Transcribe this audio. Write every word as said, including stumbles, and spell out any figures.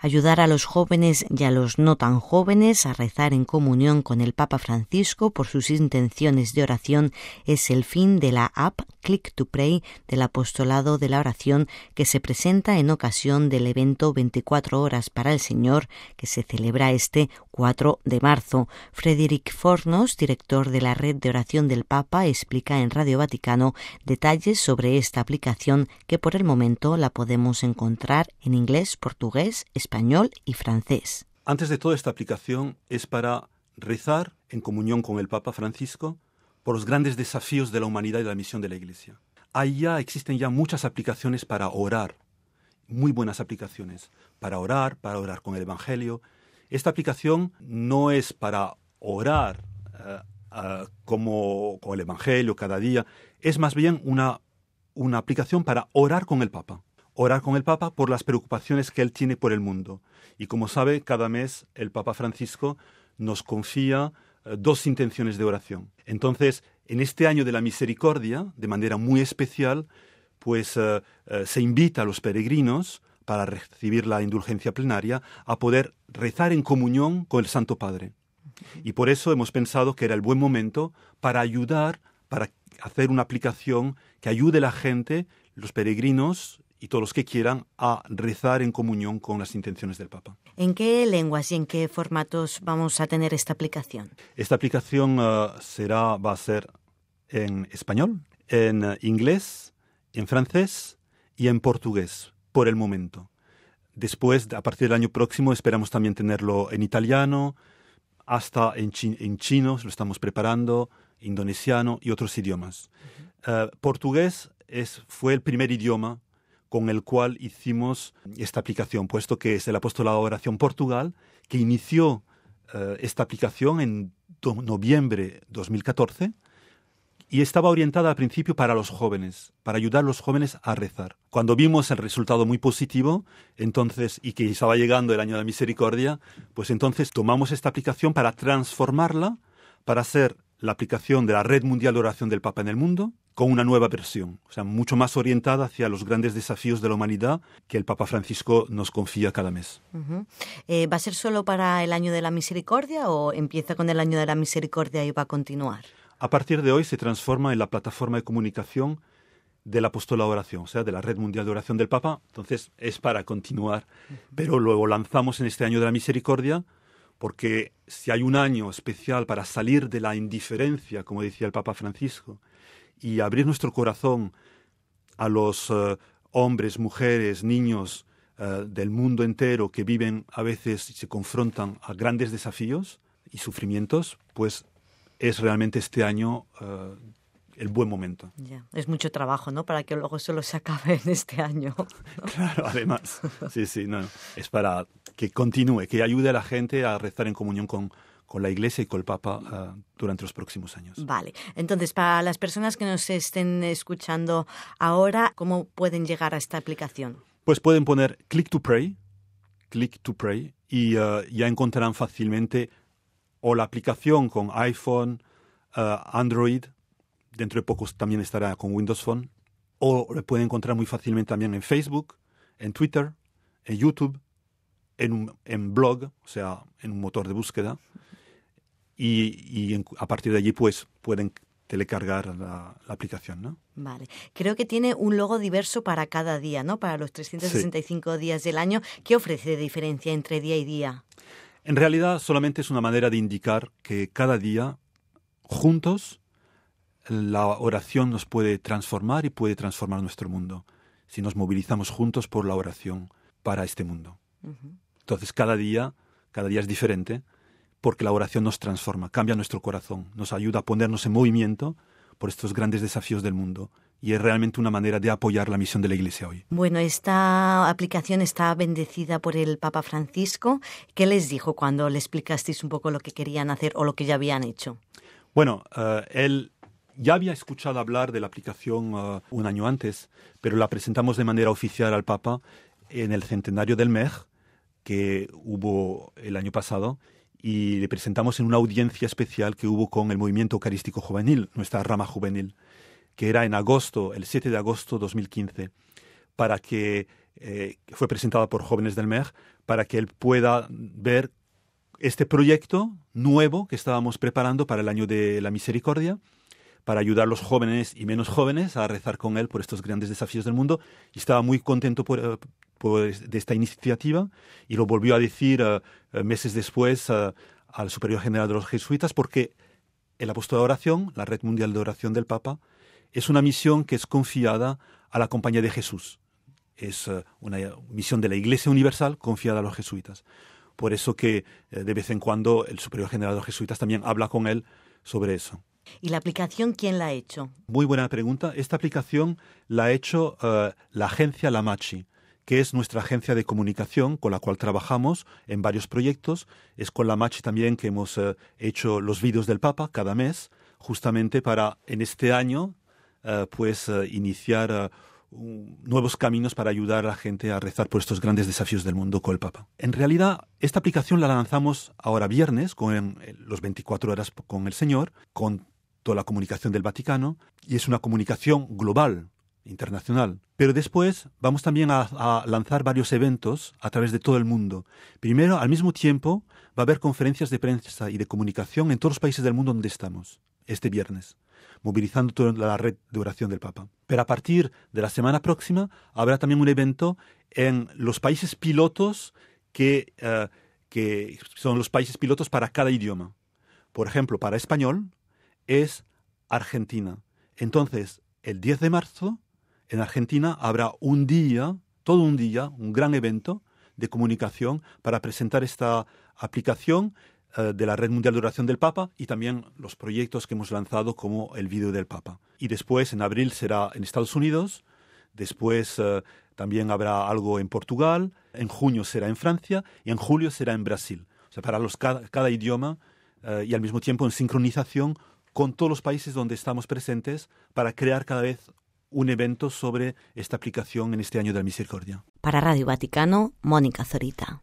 Ayudar a los jóvenes y a los no tan jóvenes a rezar en comunión con el Papa Francisco por sus intenciones de oración es el fin de la app Click to Pray del Apostolado de la Oración, que se presenta en ocasión del evento veinticuatro horas para el Señor, que se celebra este cuatro de marzo. Frederick Fornos, director de la Red de Oración del Papa, explica en Radio Vaticano detalles sobre esta aplicación, que por el momento la podemos encontrar en inglés, portugués, español y francés. Antes de todo, esta aplicación es para rezar en comunión con el Papa Francisco por los grandes desafíos de la humanidad y de la misión de la Iglesia. Ahí ya existen ya muchas aplicaciones para orar, muy buenas aplicaciones, para orar, para orar con el Evangelio. Esta aplicación no es para orar uh, uh, como con el Evangelio cada día, es más bien una, una aplicación para orar con el Papa. Orar con el Papa por las preocupaciones que él tiene por el mundo. Y como sabe, cada mes el Papa Francisco nos confía uh, dos intenciones de oración. Entonces, en este año de la misericordia, de manera muy especial, pues uh, uh, se invita a los peregrinos, para recibir la indulgencia plenaria, a poder rezar en comunión con el Santo Padre. Y por eso hemos pensado que era el buen momento para ayudar, para hacer una aplicación que ayude a la gente, los peregrinos y todos los que quieran, a rezar en comunión con las intenciones del Papa. ¿En qué lenguas y en qué formatos vamos a tener esta aplicación? Esta aplicación uh, será, va a ser en español, en uh, inglés, en francés y en portugués, por el momento. Después, a partir del año próximo, esperamos también tenerlo en italiano, hasta en, chi- en chino, lo estamos preparando, indonesiano y otros idiomas. Uh, portugués es, fue el primer idioma con el cual hicimos esta aplicación, puesto que es el Apostolado de Oración Portugal, que inició uh, esta aplicación en do- noviembre de dos mil catorce, y estaba orientada al principio para los jóvenes, para ayudar a los jóvenes a rezar. Cuando vimos el resultado muy positivo, entonces, y que estaba llegando el año de la misericordia, pues entonces tomamos esta aplicación para transformarla, para hacer la aplicación de la Red Mundial de Oración del Papa en el mundo, con una nueva versión, o sea, mucho más orientada hacia los grandes desafíos de la humanidad que el Papa Francisco nos confía cada mes. Uh-huh. Eh, ¿Va a ser solo para el año de la misericordia o empieza con el año de la misericordia y va a continuar? A partir de hoy se transforma en la plataforma de comunicación del Apostolado de Oración, o sea, de la Red Mundial de Oración del Papa. Entonces es para continuar, uh-huh. Pero luego lanzamos en este año de la misericordia, porque si hay un año especial para salir de la indiferencia, como decía el Papa Francisco, y abrir nuestro corazón a los uh, hombres, mujeres, niños uh, del mundo entero que viven a veces y se confrontan a grandes desafíos y sufrimientos, pues es realmente este año uh, el buen momento. Ya, es mucho trabajo, ¿no? Para que luego solo se acabe en este año, ¿no? Claro, además. Sí, sí, no, es para que continúe, que ayude a la gente a rezar en comunión con, con la Iglesia y con el Papa uh, durante los próximos años. Vale. Entonces, para las personas que nos estén escuchando ahora, ¿cómo pueden llegar a esta aplicación? Pues pueden poner Click to Pray, Click to Pray, y uh, ya encontrarán fácilmente o la aplicación con iPhone, uh, Android, dentro de pocos también estará con Windows Phone, o lo pueden encontrar muy fácilmente también en Facebook, en Twitter, en YouTube, en un en blog, o sea, en un motor de búsqueda, y, y en, a partir de allí pues pueden telecargar la, la aplicación, ¿no? Vale. Creo que tiene un logo diverso para cada día, ¿no? Para los trescientos sesenta y cinco sí. días del año. ¿Qué ofrece de diferencia entre día y día? En realidad solamente es una manera de indicar que cada día, juntos, la oración nos puede transformar y puede transformar nuestro mundo, si nos movilizamos juntos por la oración para este mundo. Uh-huh. Entonces cada día, cada día es diferente, porque la oración nos transforma, cambia nuestro corazón, nos ayuda a ponernos en movimiento por estos grandes desafíos del mundo. Y es realmente una manera de apoyar la misión de la Iglesia hoy. Bueno, esta aplicación está bendecida por el Papa Francisco. ¿Qué les dijo cuando le explicasteis un poco lo que querían hacer o lo que ya habían hecho? Bueno, uh, él ya había escuchado hablar de la aplicación uh, un año antes, pero la presentamos de manera oficial al Papa en el centenario del M E G, que hubo el año pasado, y le presentamos en una audiencia especial que hubo con el Movimiento Eucarístico Juvenil, nuestra rama juvenil, que era en agosto, el siete de agosto de dos mil quince, para que eh, que fue presentada por Jóvenes del M E G, para que él pueda ver este proyecto nuevo que estábamos preparando para el año de la misericordia, para ayudar a los jóvenes y menos jóvenes a rezar con él por estos grandes desafíos del mundo. Y estaba muy contento por, por de esta iniciativa, y lo volvió a decir uh, meses después uh, al superior general de los jesuitas, porque el apostolado de oración, la Red Mundial de Oración del Papa, es una misión que es confiada a la Compañía de Jesús. Es uh, una misión de la Iglesia Universal confiada a los jesuitas. Por eso que uh, de vez en cuando el superior general de los jesuitas también habla con él sobre eso. ¿Y la aplicación quién la ha hecho? Muy buena pregunta. Esta aplicación la ha hecho uh, la agencia Lamachi, que es nuestra agencia de comunicación con la cual trabajamos en varios proyectos. Es con Lamachi también que hemos uh, hecho los vídeos del Papa cada mes, justamente para en este año uh, pues uh, iniciar uh, un, nuevos caminos para ayudar a la gente a rezar por estos grandes desafíos del mundo con el Papa. En realidad, esta aplicación la lanzamos ahora viernes con el, los veinticuatro horas con el Señor, con toda la comunicación del Vaticano, y es una comunicación global, internacional. Pero después vamos también a, a lanzar varios eventos a través de todo el mundo. Primero, al mismo tiempo, va a haber conferencias de prensa y de comunicación en todos los países del mundo donde estamos, este viernes, movilizando toda la red de oración del Papa. Pero a partir de la semana próxima habrá también un evento en los países pilotos que, uh, que son los países pilotos para cada idioma. Por ejemplo, para español es Argentina. Entonces, el diez de marzo, en Argentina, habrá un día, todo un día, un gran evento de comunicación para presentar esta aplicación uh, de la Red Mundial de Oración del Papa, y también los proyectos que hemos lanzado como el vídeo del Papa. Y después, en abril, será en Estados Unidos, después uh, también habrá algo en Portugal, en junio será en Francia y en julio será en Brasil. O sea, para los, cada, cada idioma uh, y al mismo tiempo en sincronización con todos los países donde estamos presentes, para crear cada vez un evento sobre esta aplicación en este año de la misericordia. Para Radio Vaticano, Mónica Zorita.